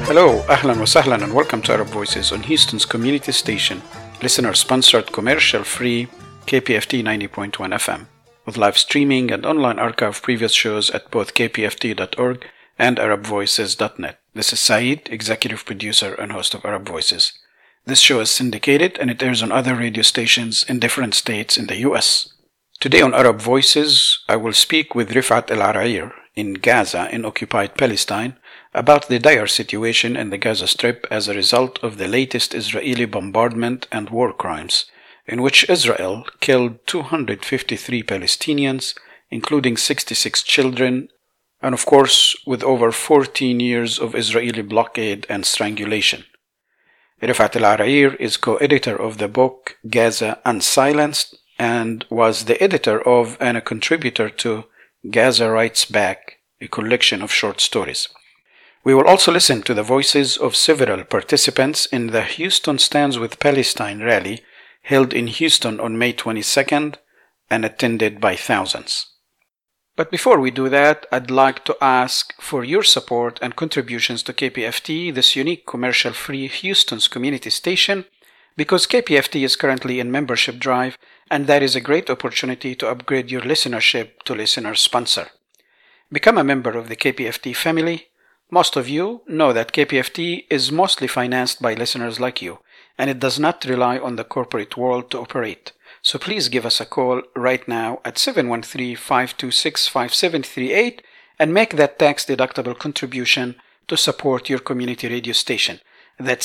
Hello, ahlan wa sahlan, and welcome to Arab Voices on Houston's community station, listener-sponsored, commercial-free KPFT 90.1 FM, with live streaming and online archive of previous shows at both kpft.org and arabvoices.net. This is Saeed, executive producer and host of Arab Voices. This show is syndicated and it airs on other radio stations in different states in the U.S. Today on Arab Voices, I will speak with Rifat El-Arair in Gaza in occupied Palestine about the dire situation in the Gaza Strip as a result of the latest Israeli bombardment and war crimes, in which Israel killed 253 Palestinians, including 66 children, and of course with over 14 years of Israeli blockade and strangulation. Rifat El-Arair is co-editor of the book Gaza Unsilenced and was the editor of and a contributor to Gaza Writes Back, a collection of short stories. We will also listen to the voices of several participants in the Houston Stands with Palestine rally held in Houston on May 22nd and attended by thousands. But before we do that, I'd like to ask for your support and contributions to KPFT, this unique commercial-free Houston's community station, because KPFT is currently in membership drive, and that is a great opportunity to upgrade your listenership to listener sponsor. Become a member of the KPFT family. Most of you know that KPFT is mostly financed by listeners like you, and it does not rely on the corporate world to operate. So please give us a call right now at 713-526-5738 and make that tax-deductible contribution to support your community radio station. That's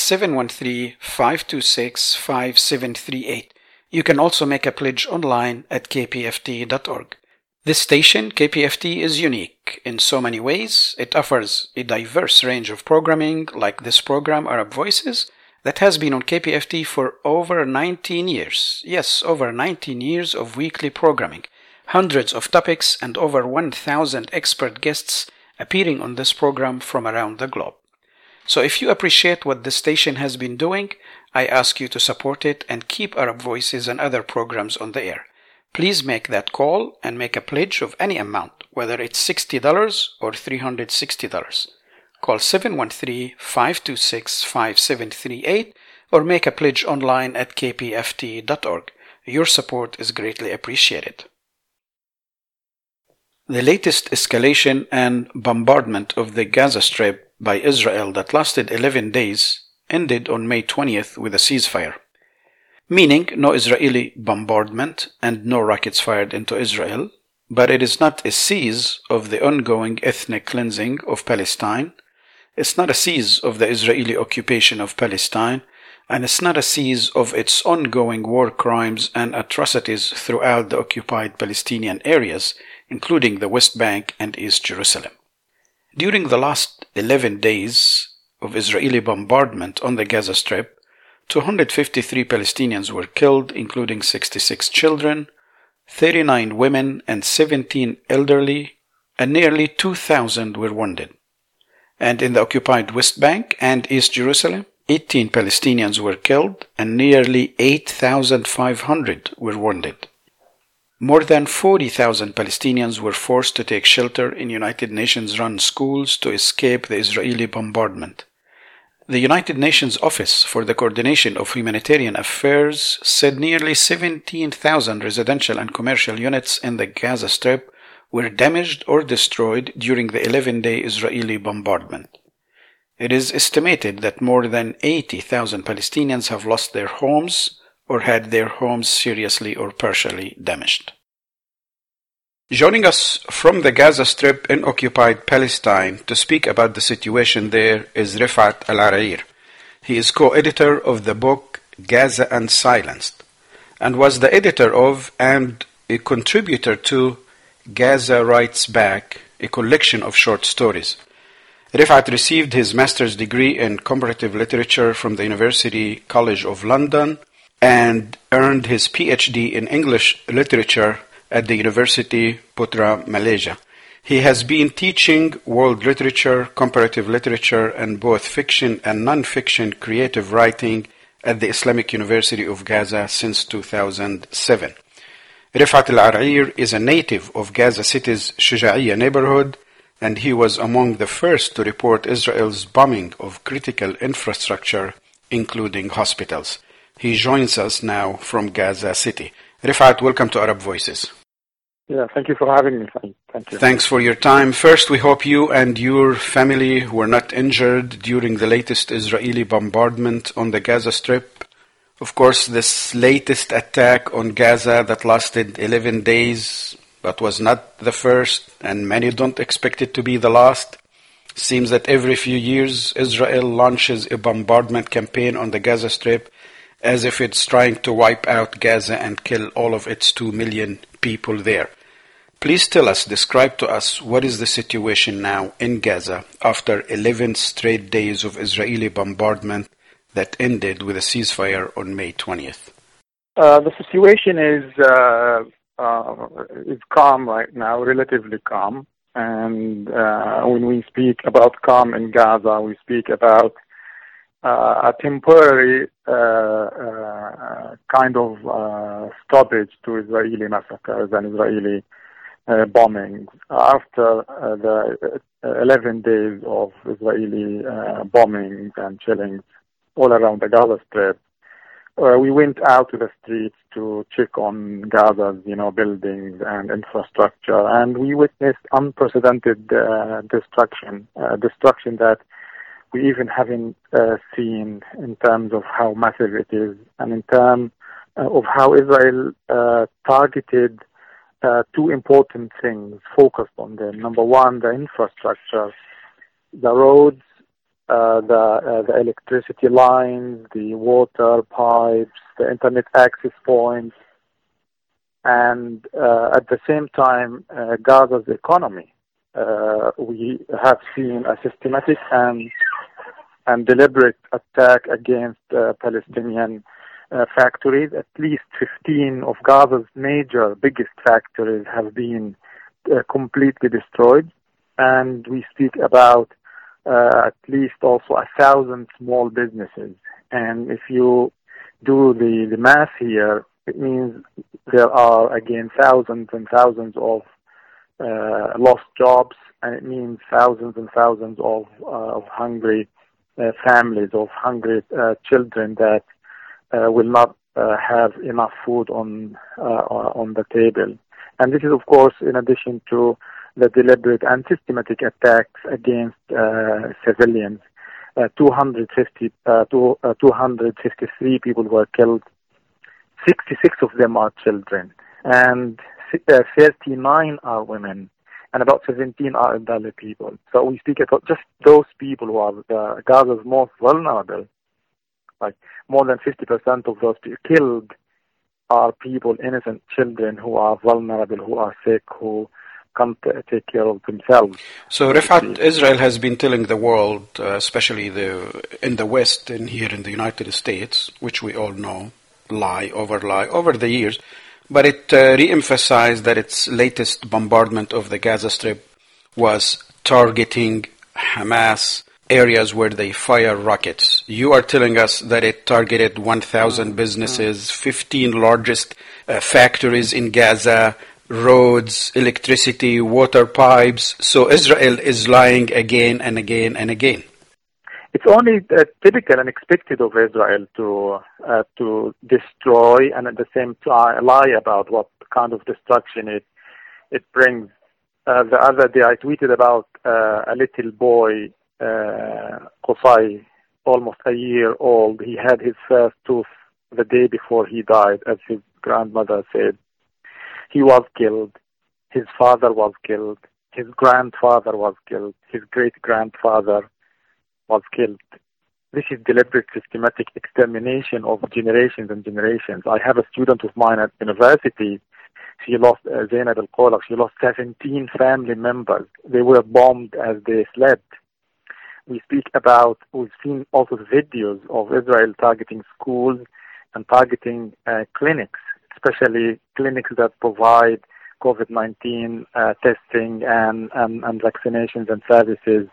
713-526-5738. You can also make a pledge online at kpft.org. This station, KPFT, is unique in so many ways. It offers a diverse range of programming, like this program, Arab Voices, that has been on KPFT for over 19 years. Yes, over 19 years of weekly programming, hundreds of topics, and over 1,000 expert guests appearing on this program from around the globe. So if you appreciate what this station has been doing, I ask you to support it and keep Arab Voices and other programs on the air. Please make that call and make a pledge of any amount, whether it's $60 or $360. Call 713-526-5738 or make a pledge online at kpft.org. Your support is greatly appreciated. The latest escalation and bombardment of the Gaza Strip by Israel that lasted 11 days ended on May 20th with a ceasefire, meaning no Israeli bombardment and no rockets fired into Israel, but it is not a cease of the ongoing ethnic cleansing of Palestine, it's not a cease of the Israeli occupation of Palestine, and it's not a cease of its ongoing war crimes and atrocities throughout the occupied Palestinian areas, including the West Bank and East Jerusalem. During the last 11 days of Israeli bombardment on the Gaza Strip, 253 Palestinians were killed, including 66 children, 39 women, and 17 elderly, and nearly 2,000 were wounded. And in the occupied West Bank and East Jerusalem, 18 Palestinians were killed, and nearly 8,500 were wounded. More than 40,000 Palestinians were forced to take shelter in United Nations-run schools to escape the Israeli bombardment. The United Nations Office for the Coordination of Humanitarian Affairs said nearly 17,000 residential and commercial units in the Gaza Strip were damaged or destroyed during the 11-day Israeli bombardment. It is estimated that more than 80,000 Palestinians have lost their homes or had their homes seriously or partially damaged. Joining us from the Gaza Strip in occupied Palestine to speak about the situation there is Rifat El-Arair. He is co-editor of the book Gaza Unsilenced and was the editor of and a contributor to Gaza Writes Back, a collection of short stories. Rifat received his master's degree in comparative literature from the University College of London and earned his PhD in English literature at the University Putra, Malaysia. He has been teaching world literature, comparative literature, and both fiction and non-fiction creative writing at the Islamic University of Gaza since 2007. Rifat El-Arair is a native of Gaza City's Shuja'iyya neighborhood and he was among the first to report Israel's bombing of critical infrastructure, including hospitals. He joins us now from Gaza City. Rifat, welcome to Arab Voices. Yeah, thank you for having me. Thank you. Thanks for your time. First, we hope you and your family were not injured during the latest Israeli bombardment on the Gaza Strip. Of course, this latest attack on Gaza that lasted 11 days, but was not the first, and many don't expect it to be the last. Seems that every few years, Israel launches a bombardment campaign on the Gaza Strip as if it's trying to wipe out Gaza and kill all of its 2 million people there. Please describe to us what is the situation now in Gaza after 11 straight days of Israeli bombardment that ended with a ceasefire on May 20th. The situation is calm right now, relatively calm. And when we speak about calm in Gaza, we speak about a temporary kind of stoppage to Israeli massacres and Israeli bombings after the 11 days of Israeli bombings and killings all around the Gaza Strip. We went out to the streets to check on Gaza's, buildings and infrastructure, and we witnessed unprecedented destruction that we even haven't seen in terms of how massive it is, and in terms of how Israel targeted two important things, focused on them. Number one, the infrastructure, the roads, the electricity lines, the water pipes, the internet access points, and at the same time, Gaza's economy. We have seen a systematic and deliberate attack against Palestinian factories. At least 15 of Gaza's biggest factories have been completely destroyed, and we speak about at least also 1,000 small businesses. And if you do the math here, it means there are again thousands and thousands of lost jobs, and it means thousands and thousands of hungry families, of hungry children that will not have enough food on the table. And this is, of course, in addition to the deliberate and systematic attacks against civilians. 253 people were killed. 66 of them are children, and 39 are women, and about 17 are elderly people. So we speak about just those people who are Gaza's most vulnerable. Like more than 50% of those people killed are people, innocent children who are vulnerable, who are sick, who can't take care of themselves. So, Rifat, Israel has been telling the world, especially in the West and here in the United States, which we all know, lie over the years, but it re-emphasized that its latest bombardment of the Gaza Strip was targeting Hamas areas where they fire rockets. You are telling us that it targeted 1,000 businesses, 15 largest factories in Gaza, roads, electricity, water pipes. So Israel is lying again and again and again. It's only typical and expected of Israel to destroy and at the same time lie about what kind of destruction it brings. The other day I tweeted about a little boy, Qusay, almost a year old. He had his first tooth the day before he died, as his grandmother said. He was killed. His father was killed. His grandfather was killed. His great-grandfather was killed. This is deliberate, systematic extermination of generations and generations. I have a student of mine at university. She lost, Zainab al-Qolak, she lost 17 family members. They were bombed as they slept. We've seen also videos of Israel targeting schools and targeting clinics, especially clinics that provide COVID-19 testing and vaccinations and services.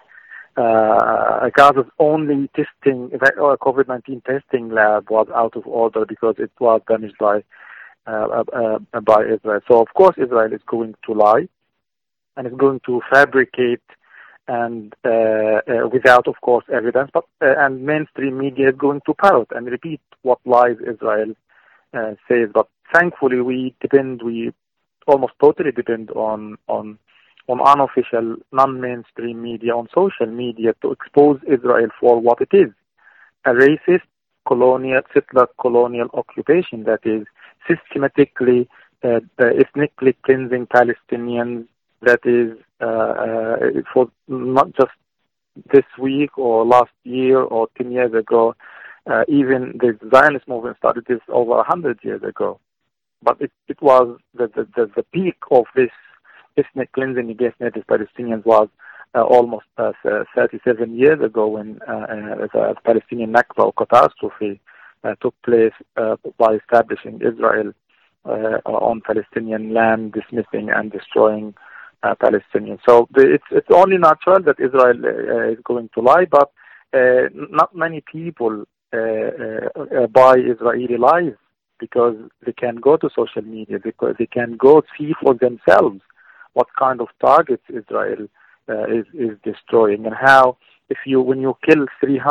Gaza's only COVID-19 testing lab was out of order because it was damaged by Israel. So of course Israel is going to lie. and is going to fabricate and without, of course, evidence, but and mainstream media is going to parrot and repeat what lies Israel says. But thankfully, we almost totally depend on unofficial, non-mainstream media, on social media to expose Israel for what it is: a racist, settler colonial occupation that is systematically, ethnically cleansing Palestinians. That is for not just this week or last year or 10 years ago. Even the Zionist movement started this over 100 years ago. But it was the peak of this ethnic cleansing against native Palestinians was almost 37 years ago when the Palestinian Nakba or catastrophe took place by establishing Israel on Palestinian land, dismissing and destroying Palestinians. So it's only natural that Israel is going to lie, but not many people buy Israeli lies because they can go to social media, because they can go see for themselves what kind of targets Israel is destroying, and how when you kill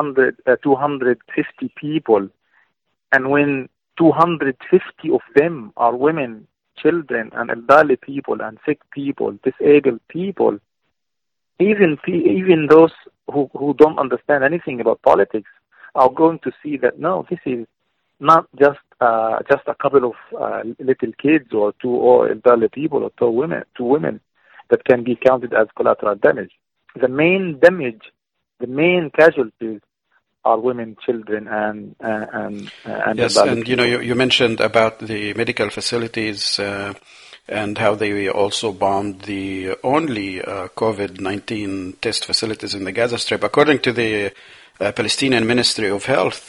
250 people, and when 250 of them are women, children, and elderly people, and sick people, disabled people, even those who don't understand anything about politics are going to see that no, this is not just a couple of little kids or two elderly people or two women that can be counted as collateral damage. The main damage, the main casualties are women, children, and yes, and people. You mentioned about the medical facilities and how they also bombed the only COVID-19 test facilities in the Gaza Strip. According to the Palestinian Ministry of Health,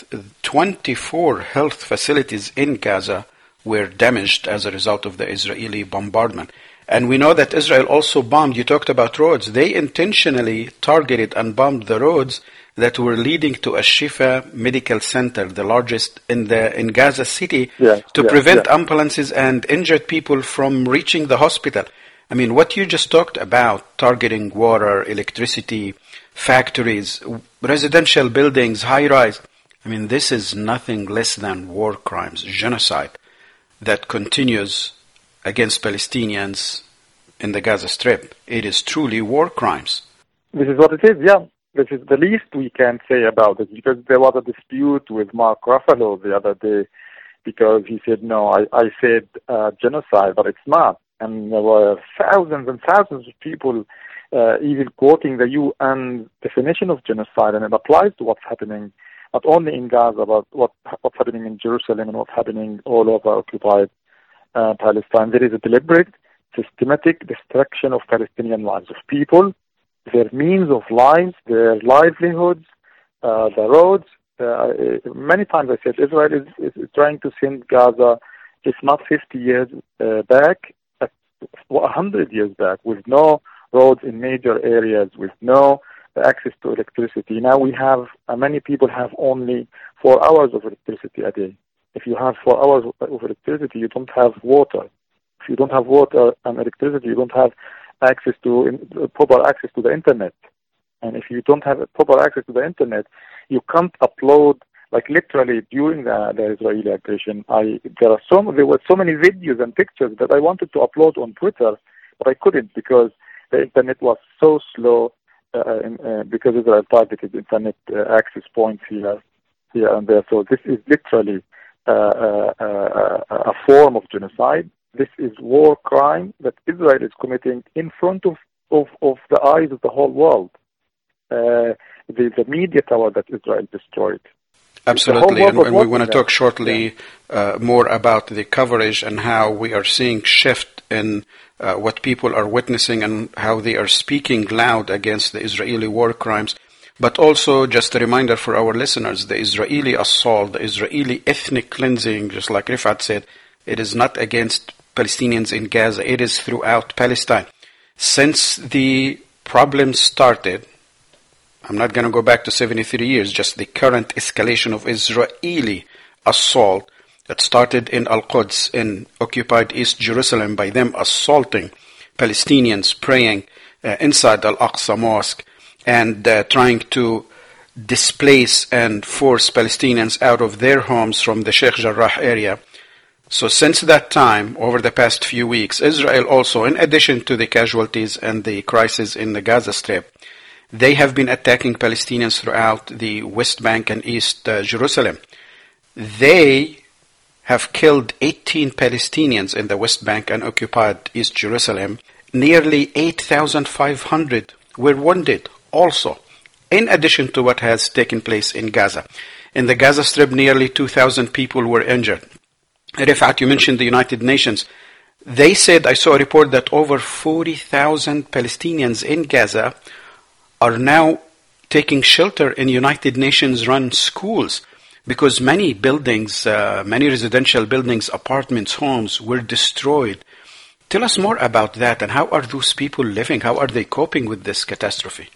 24 health facilities in Gaza were damaged as a result of the Israeli bombardment. And we know that Israel also bombed, you talked about roads, they intentionally targeted and bombed the roads that were leading to a Shifa medical center, the largest in Gaza City, to prevent ambulances and injured people from reaching the hospital. I mean, what you just talked about, targeting water, electricity, factories, residential buildings, high-rise, I mean, this is nothing less than war crimes, genocide that continues against Palestinians in the Gaza Strip. It is truly war crimes. This is what it is, yeah. This is the least we can say about it, because there was a dispute with Mark Ruffalo the other day because he said, no, I said genocide, but it's not. And there were thousands and thousands of people even quoting the UN definition of genocide, and it applies to what's happening not only in Gaza, but what's happening in Jerusalem and what's happening all over occupied Palestine. There is a deliberate, systematic destruction of Palestinian lives, of people, their means of lives, their livelihoods, the roads. Many times I said Israel is trying to send Gaza, if not 50 years back, 100 years back, with no roads in major areas, with no access to electricity. Now we have, many people have only 4 hours of electricity a day. If you have 4 hours of electricity, you don't have water. If you don't have water and electricity, you don't have proper access to the internet. And if you don't have proper access to the internet, you can't upload, like literally during the Israeli aggression, there were so many videos and pictures that I wanted to upload on Twitter, but I couldn't because the internet was so slow because Israel targeted internet access points here and there. So this is literally a form of genocide. This is war crime that Israel is committing in front of the eyes of the whole world. The media tower that Israel destroyed. Absolutely, and we want to talk shortly more about the coverage and how we are seeing shift in what people are witnessing and how they are speaking loud against the Israeli war crimes. But also, just a reminder for our listeners, the Israeli assault, the Israeli ethnic cleansing, just like Rifat said, it is not against Palestinians in Gaza, it is throughout Palestine. Since the problem started, I'm not going to go back to 73 years, just the current escalation of Israeli assault that started in Al-Quds, in occupied East Jerusalem, by them assaulting Palestinians praying inside Al-Aqsa Mosque and trying to displace and force Palestinians out of their homes from the Sheikh Jarrah area. So since that time, over the past few weeks, Israel also, in addition to the casualties and the crisis in the Gaza Strip, they have been attacking Palestinians throughout the West Bank and East Jerusalem. They have killed 18 Palestinians in the West Bank and occupied East Jerusalem. Nearly 8,500 were wounded also, in addition to what has taken place in Gaza. In the Gaza Strip, nearly 2,000 people were injured. Rifat, you mentioned the United Nations. They said, I saw a report that over 40,000 Palestinians in Gaza are now taking shelter in United Nations-run schools because many buildings, many residential buildings, apartments, homes were destroyed. Tell us more about that, and how are those people living? How are they coping with this catastrophe?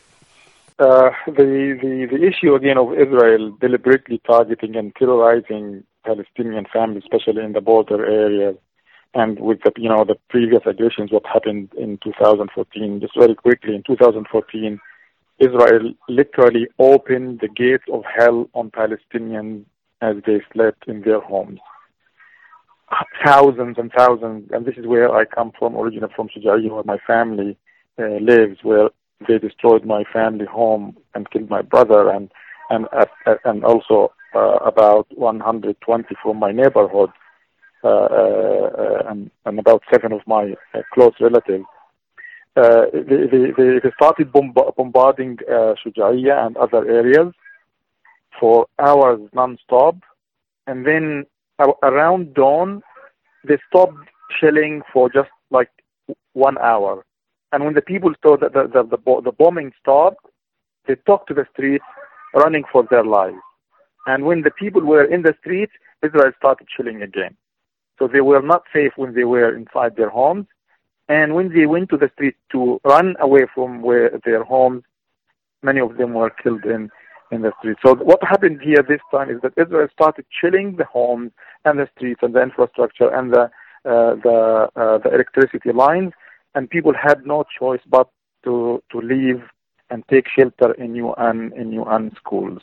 The issue again of Israel deliberately targeting and terrorizing Palestinian families, especially in the border areas, and with the previous aggressions, what happened in 2014. Just very quickly, in 2014, Israel literally opened the gates of hell on Palestinians as they slept in their homes. Thousands and thousands, and this is where I come from, originally from Shujaiya, where my family lives, where they destroyed my family home and killed my brother, and also about 120 from my neighborhood, and about 7 of my close relatives. They started bombarding Shujaiya and other areas for hours non-stop, and then around dawn they stopped shelling for just like 1 hour. And when the people saw that the bombing stopped, they took to the streets running for their lives. And when the people were in the streets, Israel started shelling again. So they were not safe when they were inside their homes. And when they went to the streets to run away from their homes, many of them were killed in the streets. So what happened here this time is that Israel started shelling the homes and the streets and the infrastructure and the electricity lines, and people had no choice but to leave and take shelter in UN schools.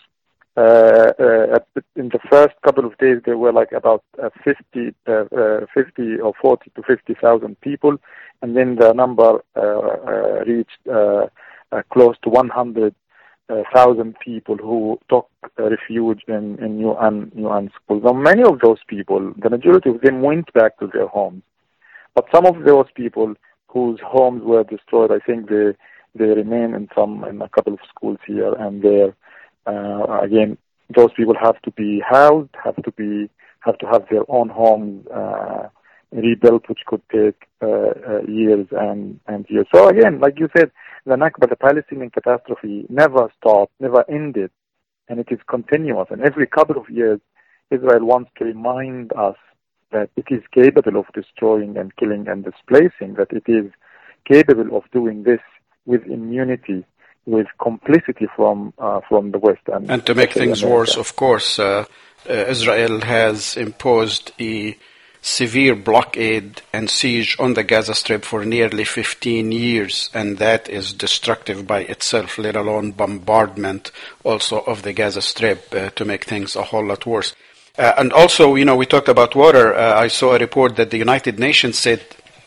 In the first couple of days, there were like about 50 or 40 to 50,000 people, and then the number reached close to 100,000 people who took refuge in UN schools. Now, many of those people, the majority of them, went back to their homes, but some of those people whose homes were destroyed, I think they remain in a couple of schools here and there. Again, those people have to be housed, have to have their own homes rebuilt, which could take years and years. So again, like you said, the Nakba, the Palestinian catastrophe, never stopped, never ended, and it is continuous. And every couple of years, Israel wants to remind us that it is capable of destroying and killing and displacing, that it is capable of doing this with immunity, with complicity from the West. And to make things worse, of course, Israel has imposed a severe blockade and siege on the Gaza Strip for nearly 15 years, and that is destructive by itself, let alone bombardment also of the Gaza Strip to make things a whole lot worse. And also, we talked about water. I saw a report that the United Nations said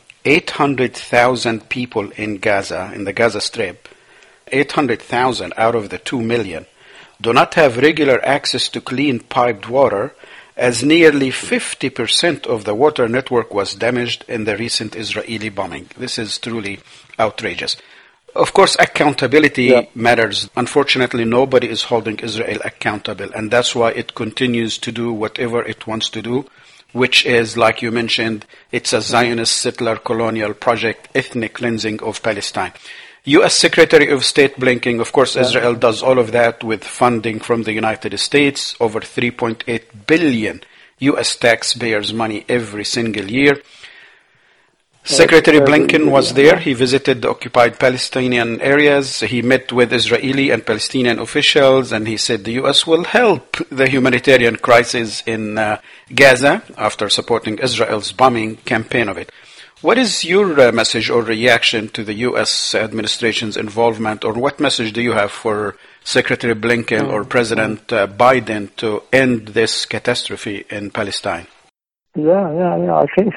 800,000 people in Gaza, in the Gaza Strip, 800,000 out of the 2 million, do not have regular access to clean piped water, as nearly 50% of the water network was damaged in the recent Israeli bombing. This is truly outrageous. Of course, accountability matters. Unfortunately, nobody is holding Israel accountable, and that's why it continues to do whatever it wants to do, which is, like you mentioned, it's a Zionist settler colonial project, ethnic cleansing of Palestine. U.S. Secretary of State Blinken, of course, Israel does all of that with funding from the United States, over $3.8 billion U.S. taxpayers' money every single year. Secretary Blinken was there. He visited the occupied Palestinian areas. He met with Israeli and Palestinian officials, and he said the U.S. will help the humanitarian crisis in Gaza after supporting Israel's bombing campaign of it. What is your message or reaction to the U.S. administration's involvement, or what message do you have for Secretary Blinken or President Biden to end this catastrophe in Palestine? Yeah. I think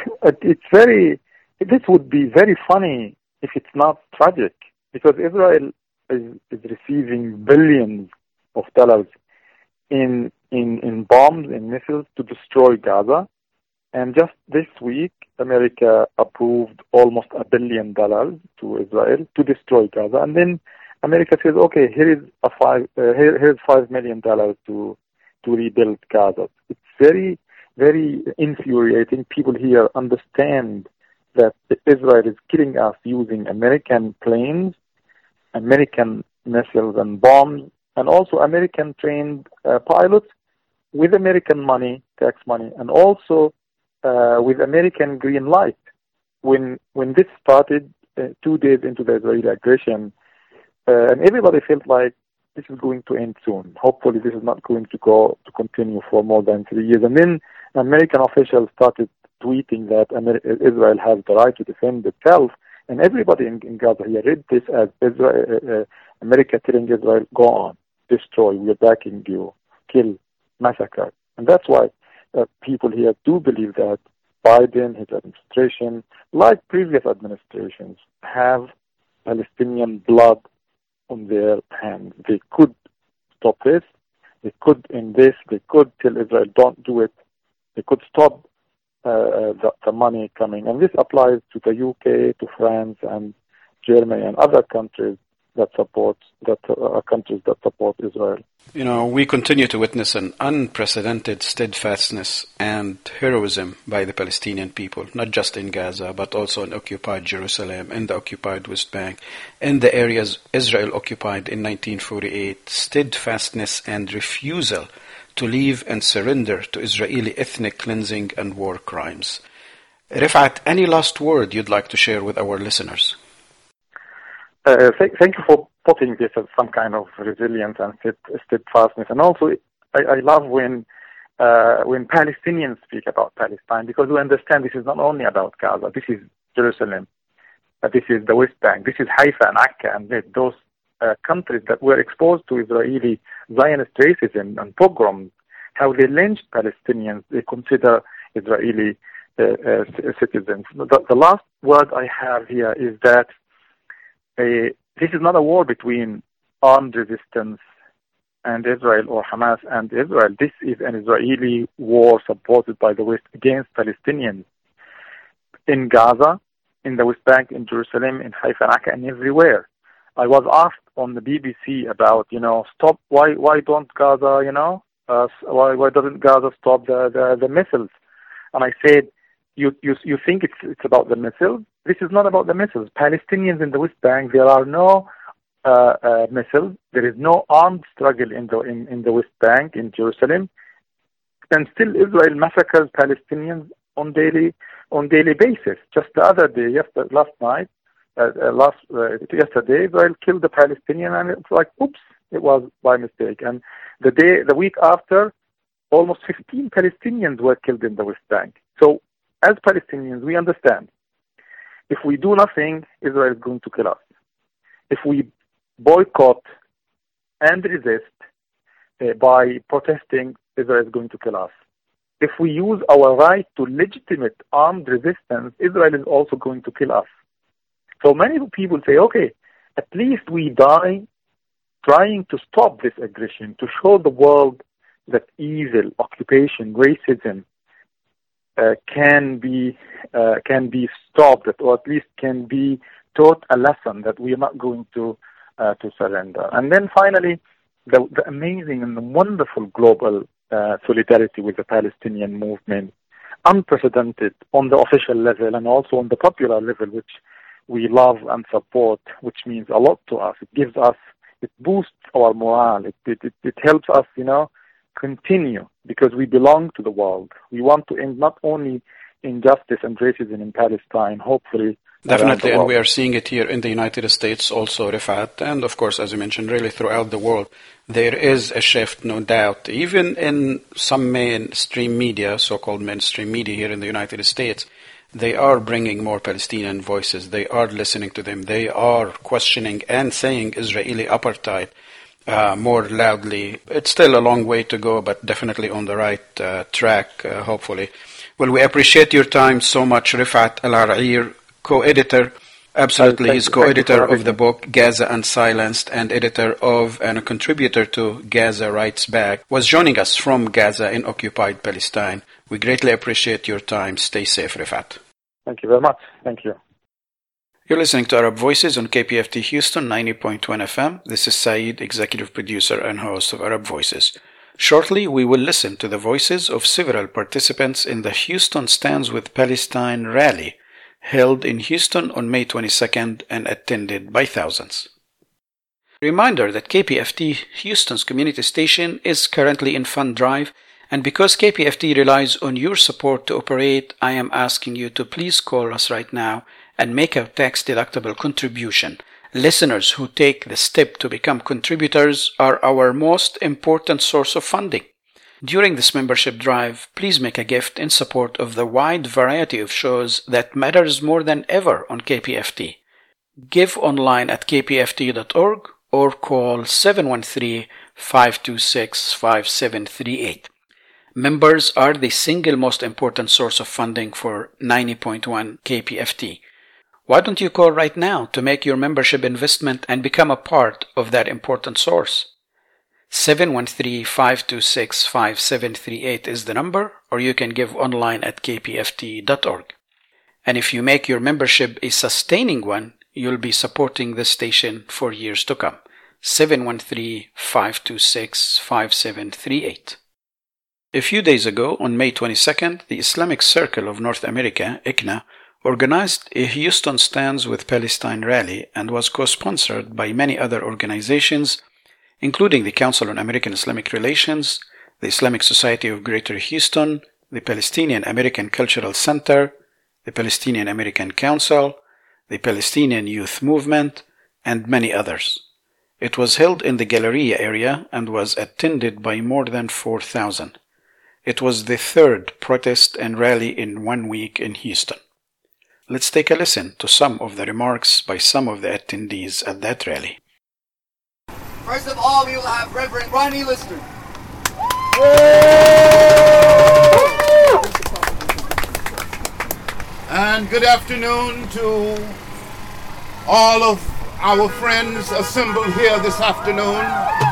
this would be very funny if it's not tragic, because Israel is receiving billions of dollars in bombs and missiles to destroy Gaza. And just this week, America approved almost $1 billion to Israel to destroy Gaza. And then America says, okay, here's $5 million to rebuild Gaza. It's very, very infuriating. People here understand that Israel is killing us using American planes, American missiles and bombs, and also American-trained pilots with American money, tax money, and also with American green light. When this started 2 days into the Israeli aggression, and everybody felt like this is going to end soon. Hopefully this is not going to continue for more than 3 years. And then American officials started tweeting that Israel has the right to defend itself. And everybody in Gaza here read this as America telling Israel, go on, destroy, we're backing you, kill, massacre. And that's why people here do believe that Biden, his administration, like previous administrations, have Palestinian blood on their hands. They could stop this. They could end this. They could tell Israel, don't do it. They could stop the money coming. And this applies to the UK, to France, and Germany, and other countries that support Israel. You know, we continue to witness an unprecedented steadfastness and heroism by the Palestinian people, not just in Gaza, but also in occupied Jerusalem, in the occupied West Bank, in the areas Israel occupied in 1948, steadfastness and refusal to leave and surrender to Israeli ethnic cleansing and war crimes. Rifat, any last word you'd like to share with our listeners? Thank you for putting this as some kind of resilience and steadfastness. And also, I love when Palestinians speak about Palestine, because we understand this is not only about Gaza. This is Jerusalem. This is the West Bank. This is Haifa and Akka and those countries that were exposed to Israeli Zionist racism and pogroms, how they lynched Palestinians. They consider Israeli citizens. The last word I have here is that this is not a war between armed resistance and Israel, or Hamas and Israel. This is an Israeli war supported by the West against Palestinians in Gaza, in the West Bank, in Jerusalem, in Haifa and Akka, and everywhere. I was asked on the BBC about, stop. Why don't Gaza, why doesn't Gaza stop the missiles? And I said, you think it's about the missiles? This is not about the missiles. Palestinians in the West Bank, there are no missiles. There is no armed struggle in the West Bank, in Jerusalem, and still Israel massacres Palestinians on daily basis. Just the other day, yesterday, Israel killed a Palestinian, and it's like, oops, it was by mistake. And the week after, almost 15 Palestinians were killed in the West Bank. So, as Palestinians, we understand, if we do nothing, Israel is going to kill us. If we boycott and resist by protesting, Israel is going to kill us. If we use our right to legitimate armed resistance, Israel is also going to kill us. So many people say, okay, at least we die trying to stop this aggression, to show the world that evil, occupation, racism can be stopped, or at least can be taught a lesson that we are not going to surrender. And then finally, the amazing and the wonderful global solidarity with the Palestinian movement, unprecedented on the official level and also on the popular level, which we love and support, which means a lot to us. It boosts our morale. It helps us, continue, because we belong to the world. We want to end not only injustice and racism in Palestine, hopefully. Definitely, and we are seeing it here in the United States also, Rifat, and of course, as you mentioned, really throughout the world. There is a shift, no doubt, even in some mainstream media, so-called mainstream media here in the United States. They are bringing more Palestinian voices. They are listening to them. They are questioning and saying Israeli apartheid more loudly. It's still a long way to go, but definitely on the right track, hopefully. Well, we appreciate your time so much, Rifat Al-Arair, co-editor. Absolutely, he's co-editor of the book Gaza Unsilenced and editor of and a contributor to Gaza Writes Back, was joining us from Gaza in occupied Palestine. We greatly appreciate your time. Stay safe, Rifat. Thank you very much. Thank you. You're listening to Arab Voices on KPFT Houston 90.1 FM. This is Saeed, executive producer and host of Arab Voices. Shortly, we will listen to the voices of several participants in the Houston Stands with Palestine rally, held in Houston on May 22nd and attended by thousands. Reminder that KPFT Houston's community station is currently in fund drive, and because KPFT relies on your support to operate, I am asking you to please call us right now and make a tax-deductible contribution. Listeners who take the step to become contributors are our most important source of funding. During this membership drive, please make a gift in support of the wide variety of shows that matters more than ever on KPFT. Give online at kpft.org or call 713-526-5738. Members are the single most important source of funding for 90.1 KPFT. Why don't you call right now to make your membership investment and become a part of that important source? 713-526-5738 is the number, or you can give online at kpft.org. And if you make your membership a sustaining one, you'll be supporting this station for years to come. 713-526-5738. A few days ago, on May 22nd, the Islamic Circle of North America, ICNA, organized a Houston Stands with Palestine rally and was co-sponsored by many other organizations, including the Council on American Islamic Relations, the Islamic Society of Greater Houston, the Palestinian American Cultural Center, the Palestinian American Council, the Palestinian Youth Movement, and many others. It was held in the Galleria area and was attended by more than 4,000. It was the third protest and rally in 1 week in Houston. Let's take a listen to some of the remarks by some of the attendees at that rally. First of all, we will have Reverend Ronnie Lister. And good afternoon to all of our friends assembled here this afternoon.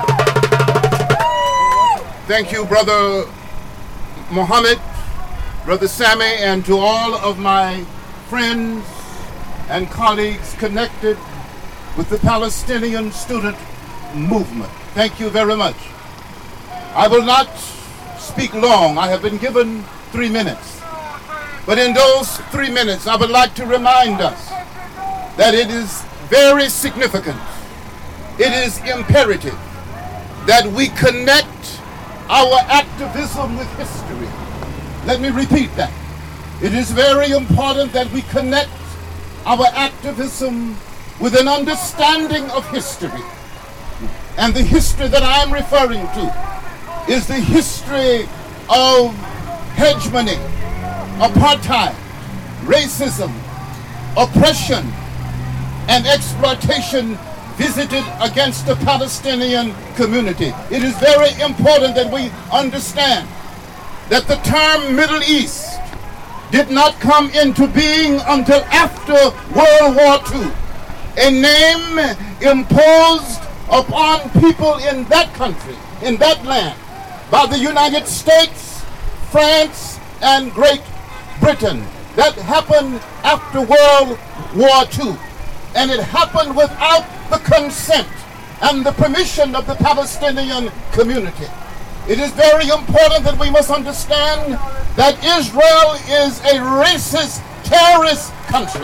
Thank you, Brother Mohammed, Brother Sammy, and to all of my friends and colleagues connected with the Palestinian student movement. Thank you very much. I will not speak long. I have been given 3 minutes. But in those 3 minutes, I would like to remind us that it is very significant, it is imperative that we connect our activism with history. Let me repeat that. It is very important that we connect our activism with an understanding of history. And the history that I am referring to is the history of hegemony, apartheid, racism, oppression, and exploitation visited against the Palestinian community. It is very important that we understand that the term Middle East did not come into being until after World War II, a name imposed upon people in that country, in that land, by the United States, France, and Great Britain. That happened after World War II. And it happened without the consent and the permission of the Palestinian community. It is very important that we must understand that Israel is a racist, terrorist country.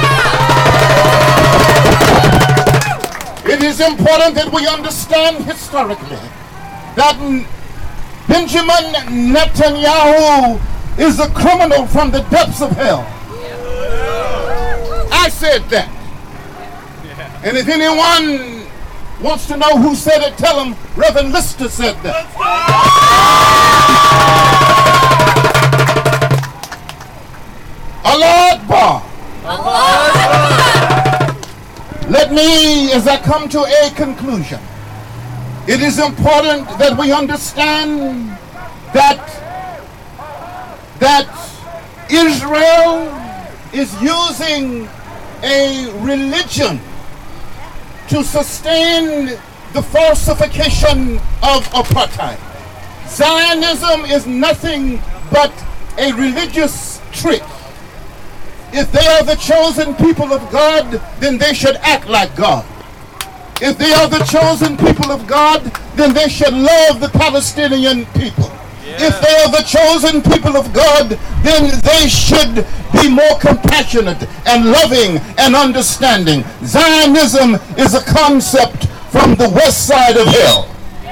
It is important that we understand historically that Benjamin Netanyahu is a criminal from the depths of hell. I said that. And if anyone wants to know who said it, tell them Reverend Lister said that. Allah Akbar. Let me, as I come to a conclusion, it is important that we understand that Israel is using a religion to sustain the falsification of apartheid. Zionism is nothing but a religious trick. If they are the chosen people of God, then they should act like God. If they are the chosen people of God, then they should love the Palestinian people. If they are the chosen people of God, then they should be more compassionate and loving and understanding. Zionism is a concept from the west side of hell.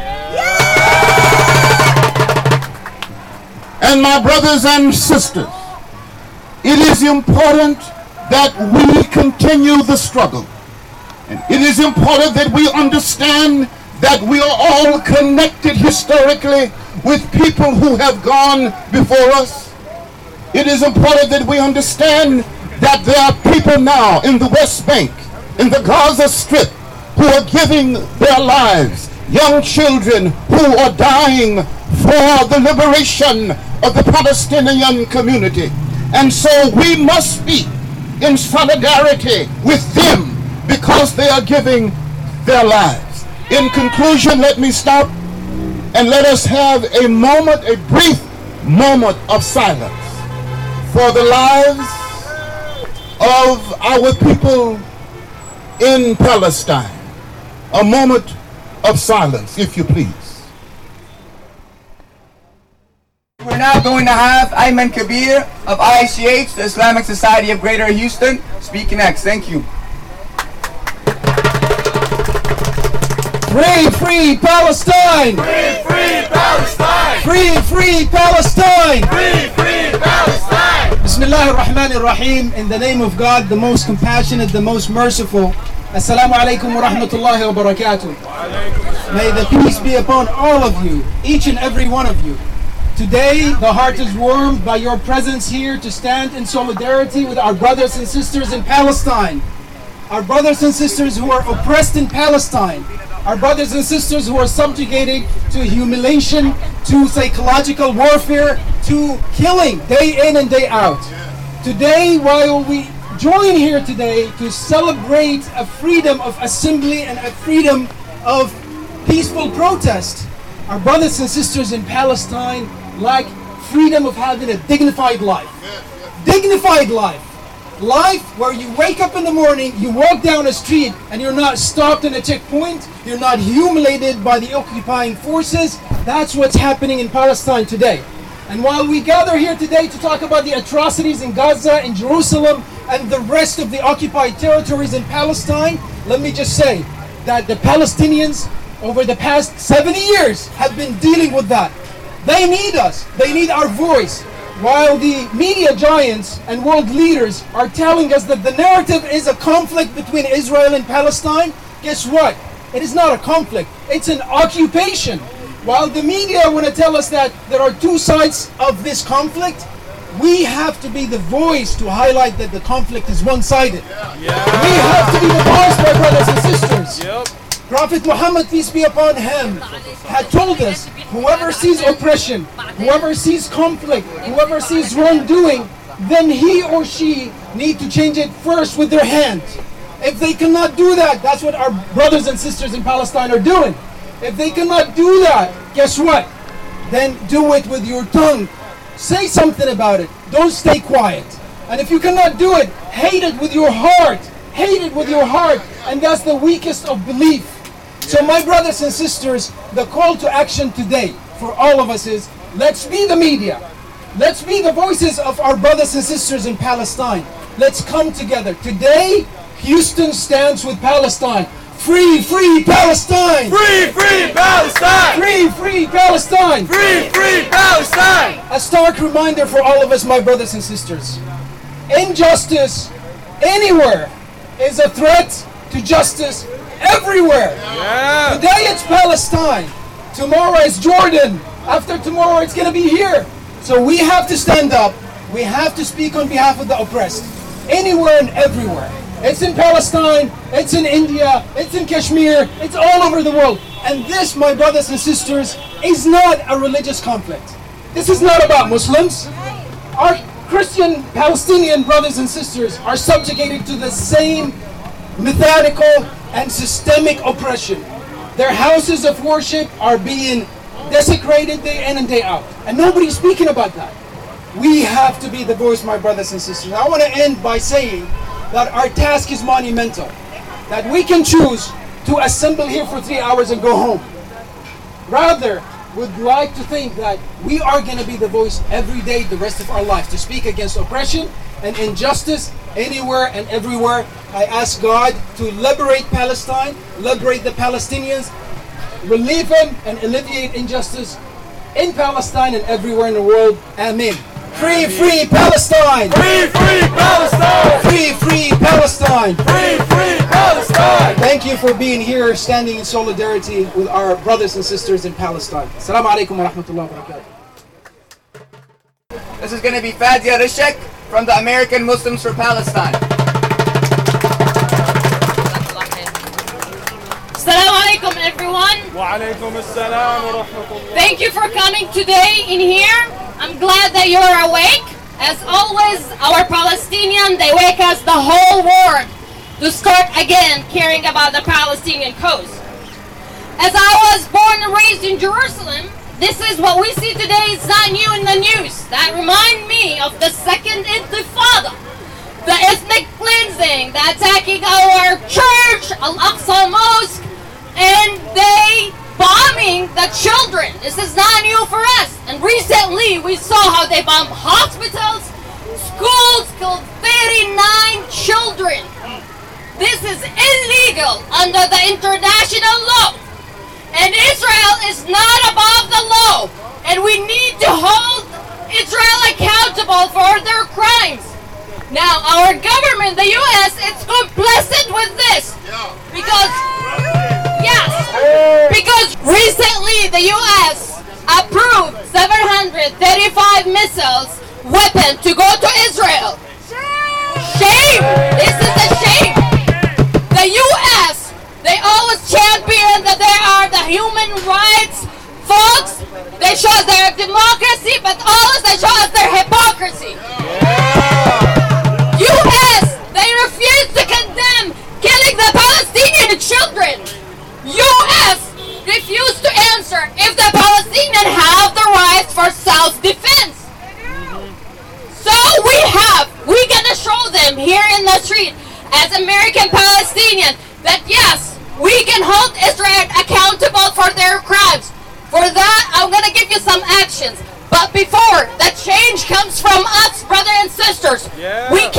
And my brothers and sisters, it is important that we continue the struggle. And it is important that we understand that we are all connected historically with people who have gone before us. It is important that we understand that there are people now in the West Bank, in the Gaza Strip, who are giving their lives, young children who are dying for the liberation of the Palestinian community. And so we must be in solidarity with them because they are giving their lives. In conclusion, let me stop and let us have a moment, a brief moment of silence for the lives of our people in Palestine. A moment of silence, if you please. We're now going to have Ayman Kabir of ISCH, the Islamic Society of Greater Houston, speak next. Thank you. Free, free Palestine! Free, free Palestine! Free, free Palestine! Free, free Palestine! Bismillah ar-Rahman ar-Rahim, in the name of God, the most compassionate, the most merciful. Assalamu alaikum wa rahmatullahi wa barakatuh. May the peace be upon all of you, each and every one of you. Today, the heart is warmed by your presence here to stand in solidarity with our brothers and sisters in Palestine. Our brothers and sisters who are oppressed in Palestine. Our brothers and sisters who are subjugated to humiliation, to psychological warfare, to killing day in and day out. Today, while we join here today to celebrate a freedom of assembly and a freedom of peaceful protest, our brothers and sisters in Palestine like freedom of having a dignified life. Dignified life. Life where you wake up in the morning, you walk down a street, and you're not stopped in a checkpoint, you're not humiliated by the occupying forces. That's what's happening in Palestine today. And while we gather here today to talk about the atrocities in Gaza, in Jerusalem, and the rest of the occupied territories in Palestine, let me just say that the Palestinians over the past 70 years have been dealing with that. They need us. They need our voice. While the media giants and world leaders are telling us that the narrative is a conflict between Israel and Palestine, guess what? It is not a conflict. It's an occupation. While the media want to tell us that there are two sides of this conflict, we have to be the voice to highlight that the conflict is one-sided. We have to be the voice, my brothers and sisters. Prophet Muhammad, peace be upon him, had told us, whoever sees oppression, whoever sees conflict, whoever sees wrongdoing, then he or she need to change it first with their hands. If they cannot do that, that's what our brothers and sisters in Palestine are doing. If they cannot do that, guess what? Then do it with your tongue. Say something about it. Don't stay quiet. And if you cannot do it, hate it with your heart. Hate it with your heart. And that's the weakest of belief. So my brothers and sisters, the call to action today for all of us is, let's be the media. Let's be the voices of our brothers and sisters in Palestine. Let's come together. Today, Houston stands with Palestine. Free, free Palestine! Free, free Palestine! Free, free Palestine! Free, free Palestine! A stark reminder for all of us, my brothers and sisters. Injustice anywhere is a threat to justice everywhere. Today it's Palestine. Tomorrow it's Jordan. After tomorrow it's going to be here. So we have to stand up. We have to speak on behalf of the oppressed. anywhere and everywhere. It's in Palestine, it's in India, it's in Kashmir, it's all over the world. And this, my brothers and sisters, is not a religious conflict. This is not about Muslims. Our Christian Palestinian brothers and sisters are subjugated to the same methodical and systemic oppression. Their houses of worship are being desecrated day in and day out. And nobody's speaking about that. We have to be the voice, my brothers and sisters. I want to end by saying that our task is monumental. That we can choose to assemble here for 3 hours and go home. Rather, would like to think that we are going to be the voice every day, the rest of our life, to speak against oppression and injustice anywhere and everywhere. I ask God to liberate Palestine, liberate the Palestinians, relieve them and alleviate injustice in Palestine and everywhere in the world. Amen. Free, free Palestine! Free, free Palestine! Free, free Palestine! Free, free Palestine! Thank you for being here, standing in solidarity with our brothers and sisters in Palestine. Assalamu alaikum wa rahmatullahi wa barakatuh. This is going to be Fadzia Rishek from the American Muslims for Palestine. Assalamu alaikum, everyone. Wa alaikum assalam wa rahmatullah. Thank you for coming today in here. I'm glad that you're awake. As always, our Palestinians, they wake us the whole world to start again caring about the Palestinian cause. As I was born and raised in Jerusalem, this is what we see today. It's not new in the news. That reminds me of the second Intifada, the ethnic cleansing, the attacking our church, Al-Aqsa Mosque, and they bombing the children. This is not new for us. And recently we saw how they bombed hospitals, schools, killed 39 children. This is illegal under the international law. And Israel is not above the law. And we need to hold Israel accountable for their crimes. Now our government, the US, is complicit with this. Because recently the U.S. approved 735 missiles weapon to go to Israel. Shame! This is a shame! The U.S., they always champion that they are the human rights folks. They show us their democracy, but always they show us their hypocrisy. U.S., they refuse to condemn killing the Palestinian children. U.S. refused to answer if the Palestinians have the rights for self-defense. So we're gonna show them here in the street as American Palestinians that yes, we can hold Israel accountable for their crimes. For that, I'm gonna give you some actions. But before, the change comes from us, brothers and sisters. Yeah. We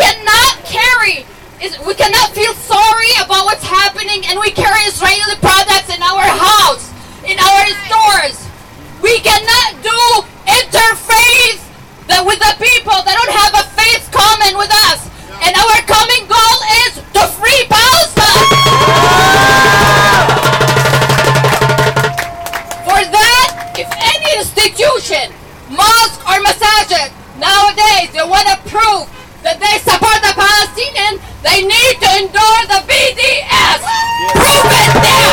cannot feel sorry about what's happening, and we carry Israeli products in our house, in our stores. We cannot do interfaith with the people that don't have a faith common with us. And our common goal is to free Palestine. For that, if any institution, mosque or masajid, nowadays they want to prove that they support the Palestinians, they need to endorse the BDS. Prove it now.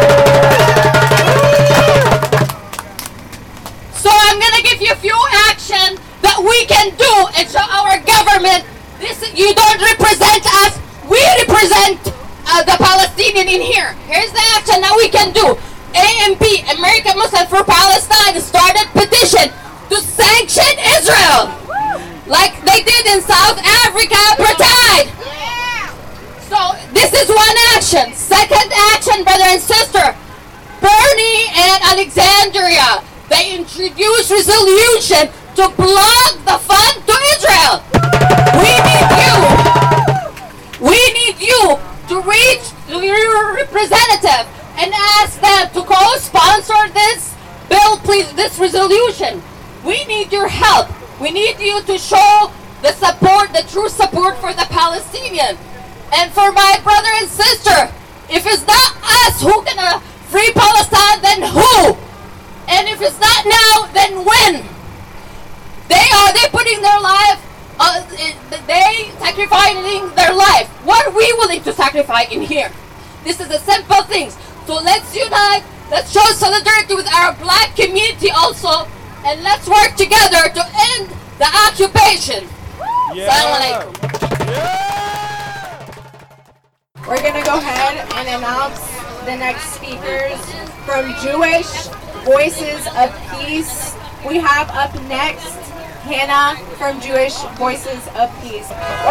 So I'm going to give you a few actions that we can do and show our government, you don't represent us, we represent the Palestinian in here. Here's the action that we can do. AMP, American Muslims for Palestine, started petition to sanction Israel, like they did in South Africa, apartheid. So this is one action. Second action, brother and sister, Bernie and Alexandria, they introduced resolution to block the fund to Israel. We need you to reach your representative and ask them to co-sponsor this bill, please, this resolution. We need your help. We need you to show the support, the true support for the Palestinian. And for my brother and sister, if it's not us who gonna free Palestine, then who? And if it's not now, then when? They putting their life, they sacrificing here. This is the simple things. So let's unite, let's show solidarity with our black community also, and let's work together to end the occupation. Assalamu alaikum. We're going to go ahead and announce the next speakers from Jewish Voices of Peace. We have up next Hannah from Jewish Voices of Peace.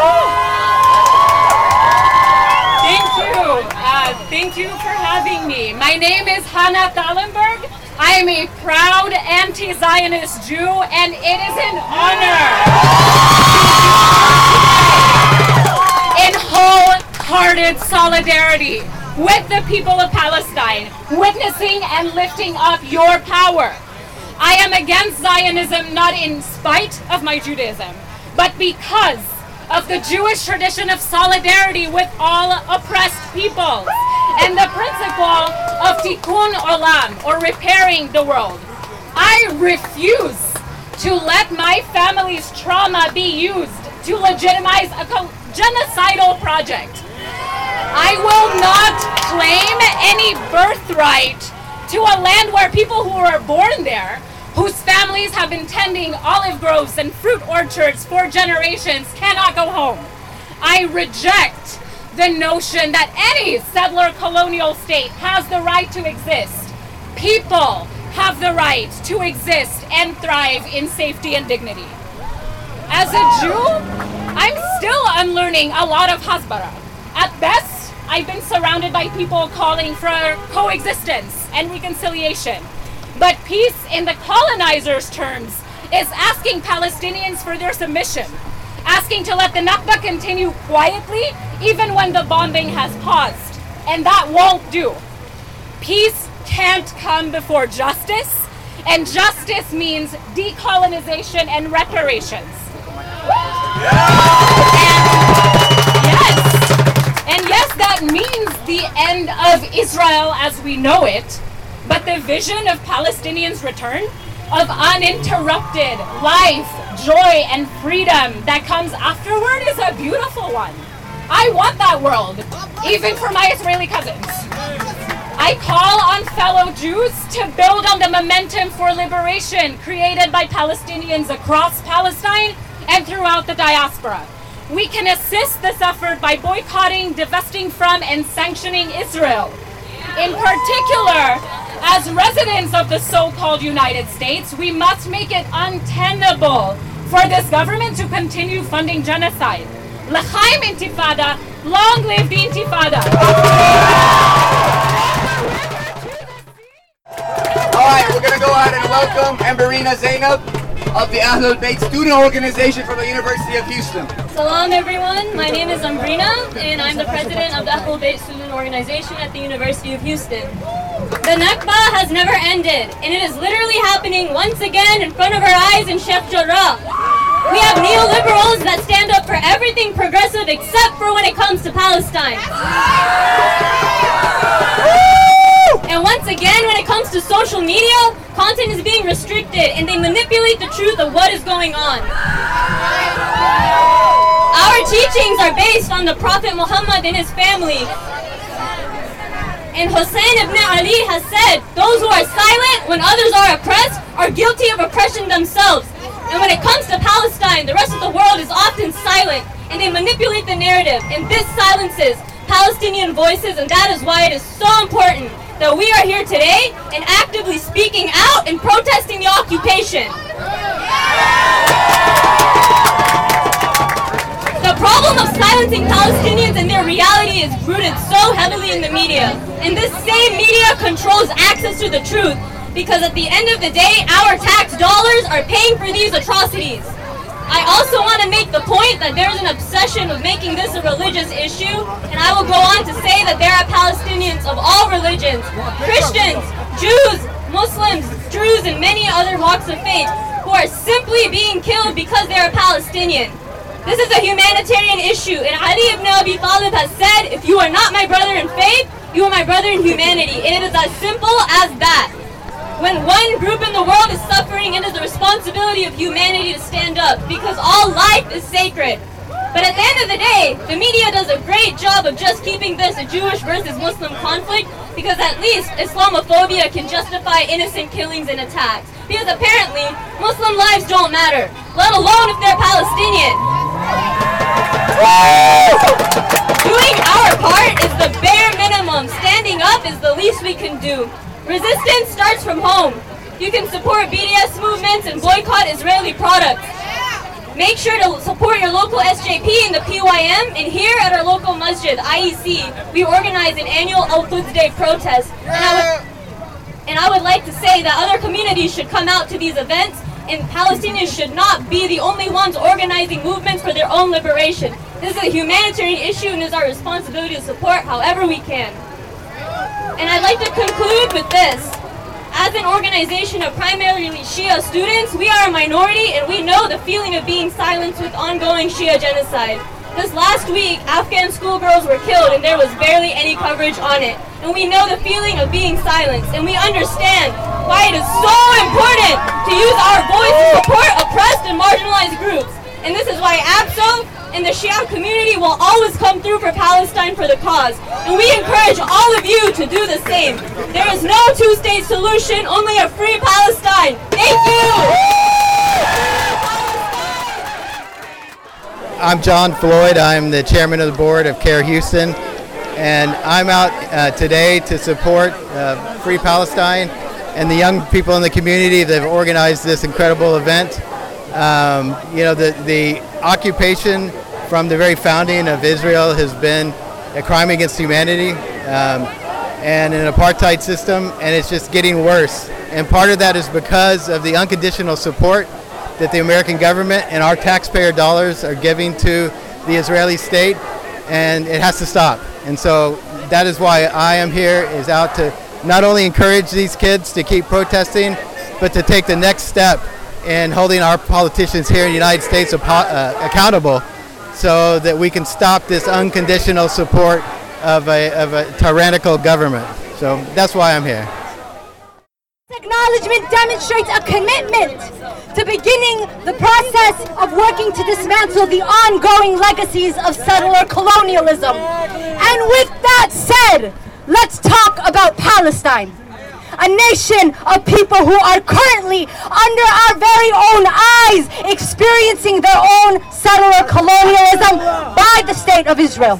Thank you. Thank you for having me. My name is Hannah Thallenberg. I am a proud anti-Zionist Jew, and it is an honor in wholehearted solidarity with the people of Palestine, witnessing and lifting up your power. I am against Zionism not in spite of my Judaism, but because of the Jewish tradition of solidarity with all oppressed peoples and the principle of tikkun olam, or repairing the world. I refuse to let my family's trauma be used to legitimize a genocidal project. I will not claim any birthright to a land where people who were born there, whose families have been tending olive groves and fruit orchards for generations, cannot go home. I reject the notion that any settler colonial state has the right to exist. People have the right to exist and thrive in safety and dignity. As a Jew, I'm still unlearning a lot of Hasbara. At best, I've been surrounded by people calling for coexistence and reconciliation. But peace in the colonizers' terms is asking Palestinians for their submission, asking to let the Nakba continue quietly even when the bombing has paused. And that won't do. Peace can't come before justice, and justice means decolonization and reparations. And yes, that means the end of Israel as we know it. But the vision of Palestinians' return, of uninterrupted life, joy, and freedom that comes afterward is a beautiful one. I want that world, even for my Israeli cousins. I call on fellow Jews to build on the momentum for liberation created by Palestinians across Palestine and throughout the diaspora. We can assist this effort by boycotting, divesting from, and sanctioning Israel. In particular, as residents of the so-called United States, we must make it untenable for this government to continue funding genocide. L'chaim Intifada, long live the Intifada. All right, we're going to go ahead and welcome Amberina Zainab of the Ahlul Bayt Student Organization from the University of Houston. Salam everyone, my name is Ambrina and I'm the president of the Ahlul Bayt Student Organization at the University of Houston. The Nakba has never ended, and it is literally happening once again in front of our eyes in Sheikh Jarrah. We have neoliberals that stand up for everything progressive except for when it comes to Palestine. And once again, when it comes to social media, content is being restricted and they manipulate the truth of what is going on. Our teachings are based on the Prophet Muhammad and his family. And Hussein ibn Ali has said, those who are silent when others are oppressed are guilty of oppression themselves. And when it comes to Palestine, the rest of the world is often silent and they manipulate the narrative. And this silences Palestinian voices, and that is why it is so important that we are here today and actively speaking out and protesting the occupation. The problem of silencing Palestinians and their reality is rooted so heavily in the media. And this same media controls access to the truth, because at the end of the day, our tax dollars are paying for these atrocities. I also want to make the point that there's an obsession with making this a religious issue, and I will go on to say that there are Palestinians of all religions, Christians, Jews, Muslims, Druze, and many other walks of faith who are simply being killed because they are Palestinian. This is a humanitarian issue, and Ali ibn Abi Talib has said, if you are not my brother in faith, you are my brother in humanity. And it is as simple as that. When one group in the world is suffering, it is the responsibility of humanity to stand up, because all life is sacred. But at the end of the day, the media does a great job of just keeping this a Jewish versus Muslim conflict, because at least Islamophobia can justify innocent killings and attacks. Because apparently, Muslim lives don't matter, let alone if they're Palestinian. Doing our part is the bare minimum. Standing up is the least we can do. Resistance starts from home. You can support BDS movements and boycott Israeli products. Make sure to support your local SJP and the PYM, and here at our local masjid, IEC, we organize an annual Al-Quds Day protest. And I would like to say that other communities should come out to these events, and Palestinians should not be the only ones organizing movements for their own liberation. This is a humanitarian issue and it is our responsibility to support however we can. And I'd like to conclude with this. As an organization of primarily Shia students, we are a minority and we know the feeling of being silenced with ongoing Shia genocide. This last week, Afghan schoolgirls were killed and there was barely any coverage on it. And we know the feeling of being silenced, and we understand why it is so important to use our voice to support oppressed and marginalized groups. And this is why ABSO and the Shia community will always come through for Palestine for the cause. And we encourage all of you to do the same. There is no two-state solution, only a free Palestine. Thank you! I'm John Floyd. I'm the chairman of the board of CARE Houston, and I'm out today to support Free Palestine and the young people in the community that have organized this incredible event. You know, the occupation from the very founding of Israel has been a crime against humanity and an apartheid system, and it's just getting worse. And part of that is because of the unconditional support that the American government and our taxpayer dollars are giving to the Israeli state, and it has to stop. And so that is why I am here, is out to not only encourage these kids to keep protesting, but to take the next step in holding our politicians here in the United States accountable, so that we can stop this unconditional support of a tyrannical government. So that's why I'm here. This acknowledgement demonstrates a commitment to beginning the process of working to dismantle the ongoing legacies of settler colonialism. And with that said, let's talk about Palestine, a nation of people who are currently under our very own eyes experiencing their own settler colonialism by the state of Israel.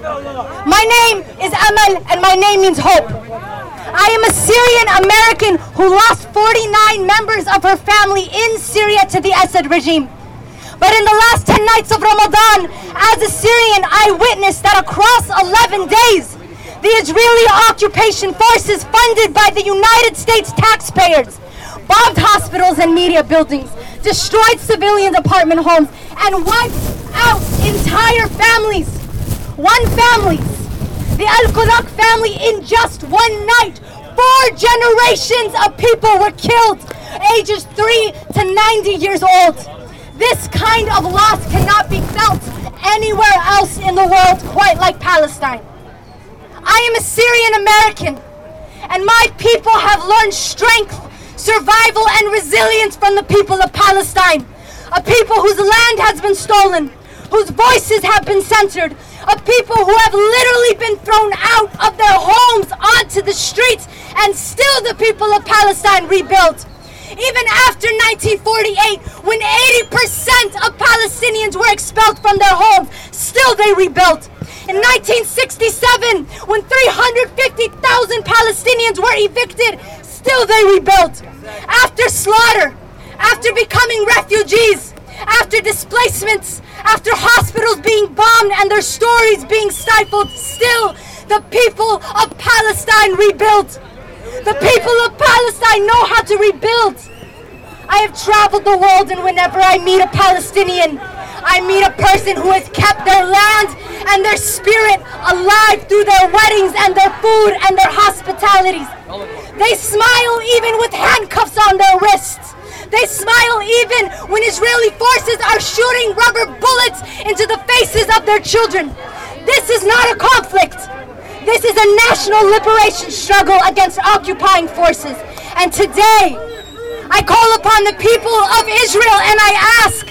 My name is Amal, and my name means hope. I am a Syrian American who lost 49 members of her family in Syria to the Assad regime. But in the last 10 nights of Ramadan, as a Syrian, I witnessed that across 11 days, the Israeli occupation forces funded by the United States taxpayers bombed hospitals and media buildings, destroyed civilian apartment homes, and wiped out entire families. One family, the Al-Qudaq family, in just one night, 4 generations of people were killed, ages 3 to 90 years old. This kind of loss cannot be felt anywhere else in the world quite like Palestine. I am a Syrian American, and my people have learned strength, survival, and resilience from the people of Palestine, a people whose land has been stolen, whose voices have been censored, of people who have literally been thrown out of their homes onto the streets, and still the people of Palestine rebuilt. Even after 1948, when 80% of Palestinians were expelled from their homes, still they rebuilt. In 1967, when 350,000 Palestinians were evicted, still they rebuilt. After slaughter, after becoming refugees, after displacements, after hospitals being bombed and their stories being stifled, still the people of Palestine rebuilt. The people of Palestine know how to rebuild. I have traveled the world, and whenever I meet a Palestinian, I meet a person who has kept their land and their spirit alive through their weddings and their food and their hospitalities. They smile even with handcuffs on their wrists. They smile even when Israeli forces are shooting rubber bullets into the faces of their children. This is not a conflict. This is a national liberation struggle against occupying forces. And today, I call upon the people of Israel and I ask,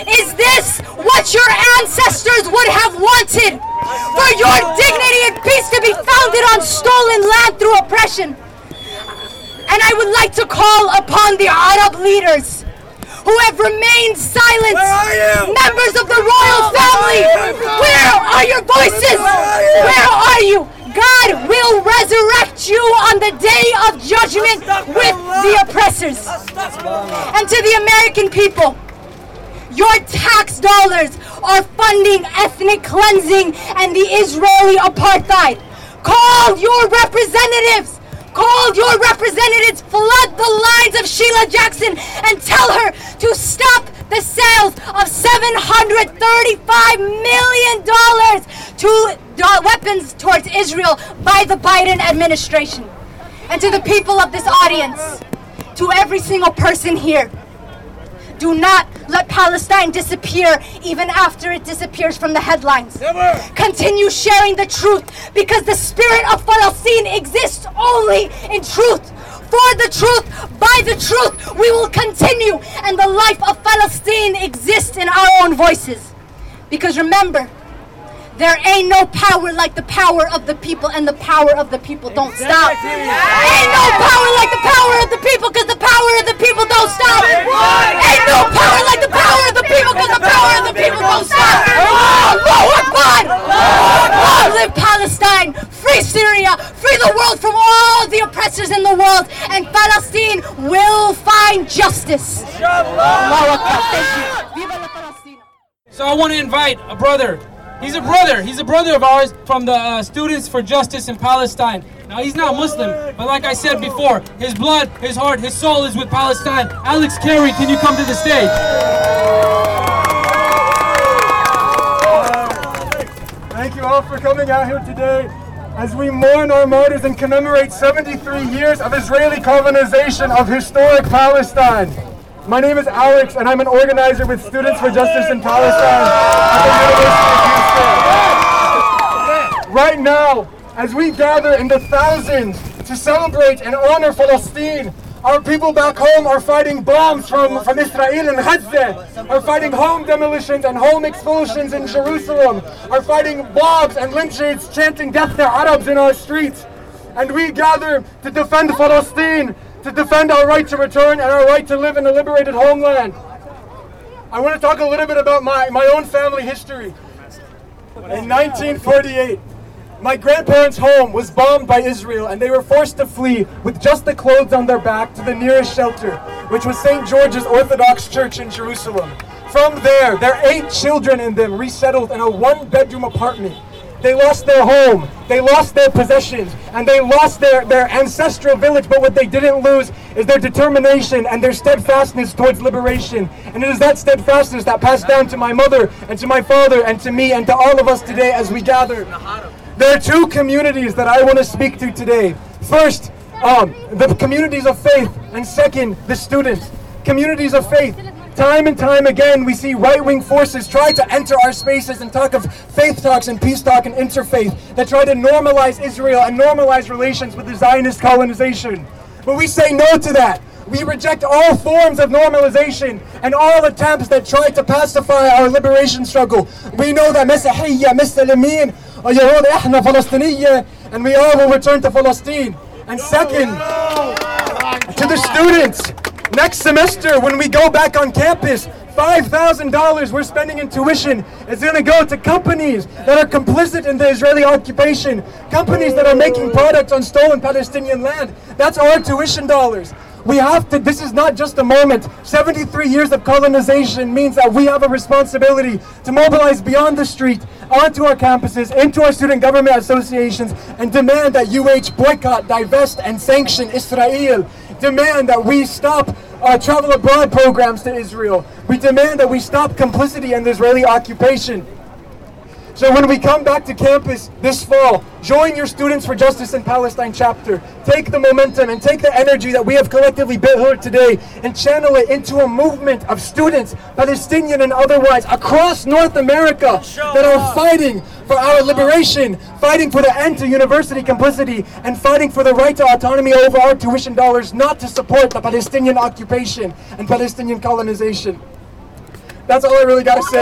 Is this what your ancestors would have wanted? For your dignity and peace to be founded on stolen land through oppression? And I would like to call upon the Arab leaders who have remained silent, members of the royal family. Where are your voices? Where are you? God will resurrect you on the day of judgment with the oppressors. And to the American people, your tax dollars are funding ethnic cleansing and the Israeli apartheid. Call your representatives. Call your representatives, flood the lines of Sheila Jackson and tell her to stop the sales of $735 million to weapons towards Israel by the Biden administration. And to the people of this audience, to every single person here, do not let Palestine disappear even after it disappears from the headlines. Never. Continue sharing the truth, because the spirit of Palestine exists only in truth. For the truth, by the truth, we will continue, and the life of Palestine exists in our own voices. Because remember, there ain't no power like the power of the people, and the power of the people don't stop. Ain't no power like the power of the people, because the power of the people don't stop. Ain't no power like the power of the people, because the power of the people don't stop. Allahu Akbar! Long live Palestine! Free Syria! Free the world from all the oppressors in the world, and Palestine will find justice. Allahu Akbar! Thank you. Viva la Palestina! So I want to invite a brother. He's a brother of ours from the Students for Justice in Palestine. Now, he's not Muslim, but like I said before, his blood, his heart, his soul is with Palestine. Alex Carey, can you come to the stage? Thank you all for coming out here today as we mourn our martyrs and commemorate 73 years of Israeli colonization of historic Palestine. My name is Alex, and I'm an organizer with Students for Justice in Palestine at the University of Houston. Right now, as we gather in the thousands to celebrate and honor Palestine, our people back home are fighting bombs from Israel and Gaza, are fighting home demolitions and home expulsions in Jerusalem, are fighting mobs and lynchings chanting death to Arabs in our streets. And we gather to defend Palestine, to defend our right to return and our right to live in a liberated homeland. I want to talk a little bit about my own family history. In 1948, my grandparents' home was bombed by Israel, and they were forced to flee with just the clothes on their back to the nearest shelter, which was St. George's Orthodox Church in Jerusalem. From there, their 8 children in them resettled in a 1-bedroom apartment. They lost their home, they lost their possessions, and they lost their ancestral village, but what they didn't lose is their determination and their steadfastness towards liberation. And it is that steadfastness that passed down to my mother and to my father and to me and to all of us today as we gather. There are 2 communities that I want to speak to today. First, the communities of faith, and second, the students. Communities of faith. Time and time again, we see right-wing forces try to enter our spaces and talk of faith talks and peace talk and interfaith that try to normalize Israel and normalize relations with the Zionist colonization. But we say no to that. We reject all forms of normalization and all attempts that try to pacify our liberation struggle. We know that Masihiyya, Muslimin, Yahud, Ihna, Palestiniya, and we all will return to Palestine. And second, to the students. Next semester, when we go back on campus, $5,000 we're spending in tuition is going to go to companies that are complicit in the Israeli occupation, companies that are making products on stolen Palestinian land. That's our tuition dollars. We have to, this is not just a moment. 73 years of colonization means that we have a responsibility to mobilize beyond the street, onto our campuses, into our student government associations, and demand that UH boycott, divest, and sanction Israel. Demand that we stop travel abroad programs to Israel. We demand that we stop complicity in the Israeli occupation. So when we come back to campus this fall, join your Students for Justice in Palestine chapter. Take the momentum and take the energy that we have collectively built here today and channel it into a movement of students, Palestinian and otherwise, across North America that are fighting for our liberation, fighting for the end to university complicity, and fighting for the right to autonomy over our tuition dollars, not to support the Palestinian occupation and Palestinian colonization. That's all I really got to say.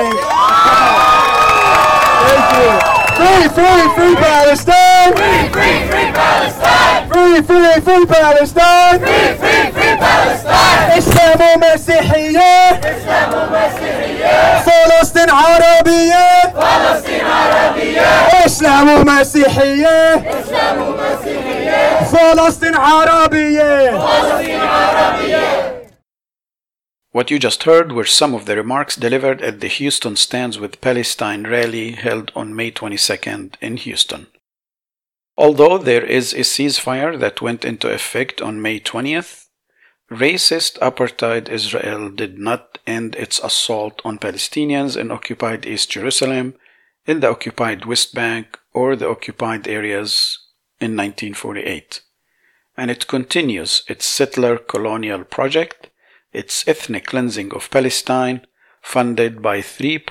Thank you. Free, free, free Palestine! Free, free, free Palestine! Free, free, free Palestine! Free, free, free Palestine! إسلام ومسيحية! إسلام ومسيحية! فلسطين عربية! فلسطين عربية! إسلام ومسيحية! إسلام ومسيحية! فلسطين عربية! فلسطين عربية! What you just heard were some of the remarks delivered at the Houston Stands with Palestine rally held on May 22nd in Houston. Although there is a ceasefire that went into effect on May 20th, racist apartheid Israel did not end its assault on Palestinians in occupied East Jerusalem, in the occupied West Bank, or the occupied areas in 1948. And it continues its settler colonial project, its ethnic cleansing of Palestine, funded by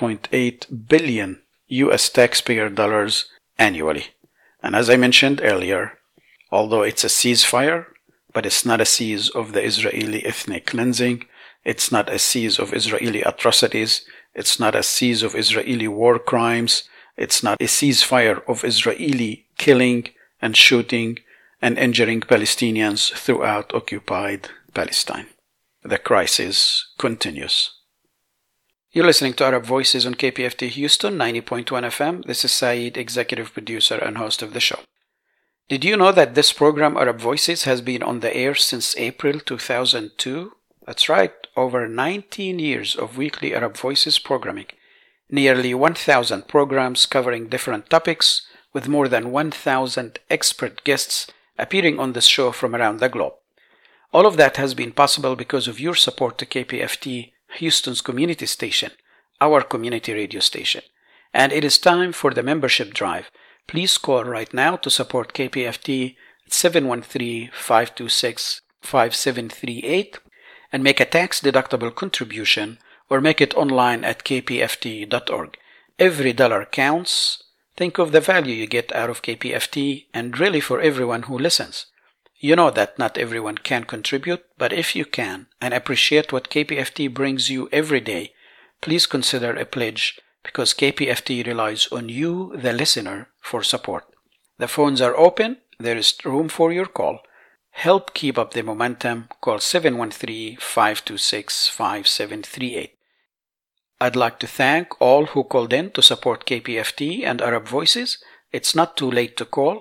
$3.8 billion US taxpayer dollars annually. And as I mentioned earlier, although it's a ceasefire, but it's not a cease of the Israeli ethnic cleansing, it's not a cease of Israeli atrocities, it's not a cease of Israeli war crimes, it's not a ceasefire of Israeli killing and shooting and injuring Palestinians throughout occupied Palestine. The crisis continues. You're listening to Arab Voices on KPFT Houston 90.1 FM. This is Saeed, executive producer and host of the show. Did you know that this program, Arab Voices, has been on the air since April 2002? That's right, over 19 years of weekly Arab Voices programming. Nearly 1,000 programs covering different topics, with more than 1,000 expert guests appearing on this show from around the globe. All of that has been possible because of your support to KPFT, Houston's community station, our community radio station. And it is time for the membership drive. Please call right now to support KPFT at 713-526-5738 and make a tax-deductible contribution or make it online at kpft.org. Every dollar counts. Think of the value you get out of KPFT and really for everyone who listens. You know that not everyone can contribute, but if you can and appreciate what KPFT brings you every day, please consider a pledge because KPFT relies on you, the listener, for support. The phones are open. There is room for your call. Help keep up the momentum. Call 713-526-5738. I'd like to thank all who called in to support KPFT and Arab Voices. It's not too late to call.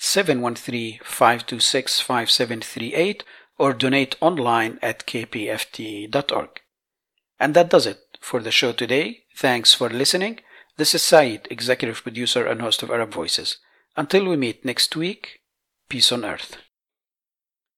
713-526-5738 or donate online at kpft.org. And that does it for the show today. Thanks for listening. This is Saeed, executive producer and host of Arab Voices. Until we meet next week, peace on earth.